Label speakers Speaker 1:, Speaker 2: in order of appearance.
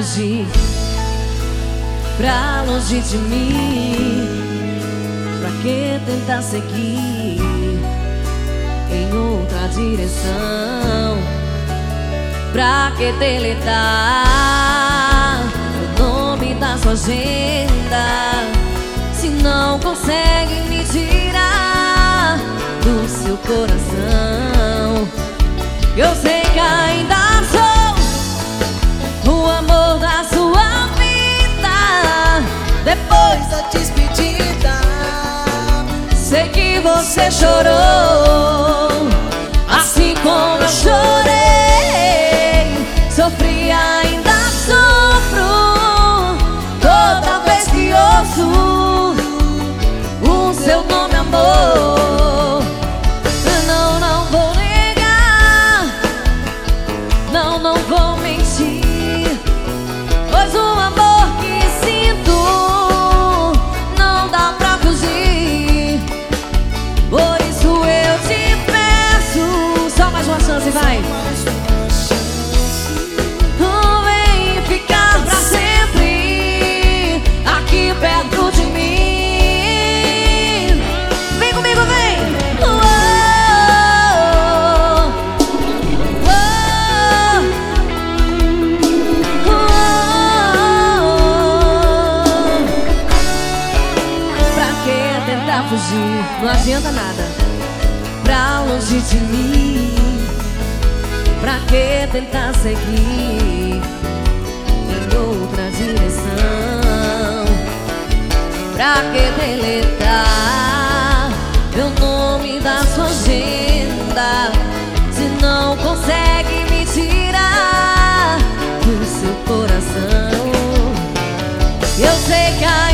Speaker 1: fugir pra longe de mim? Pra que tentar seguir em outra direção? Pra que deletar o nome da sua agenda se não consegue me tirar do seu coração? Eu sei que ainda sou o amor da sua vida. Depois da despedida, sei que você chorou, assim como eu chorei. Sofri, ainda sofro toda vez que ouço o seu nome, amor. Não vou negar, não vou mentir, pois o amor que sinto não dá pra fugir. Por isso eu te peço, só mais uma chance, vai. Vem ficar pra sempre aqui perto de mim. Vem comigo, vem. Pra que tentar fugir? Não adianta nada. Pra longe de mim. Pra que tentar seguir em outra direção? Pra que deletar meu nome da sua agenda se não consegue me tirar do seu coração? Eu sei que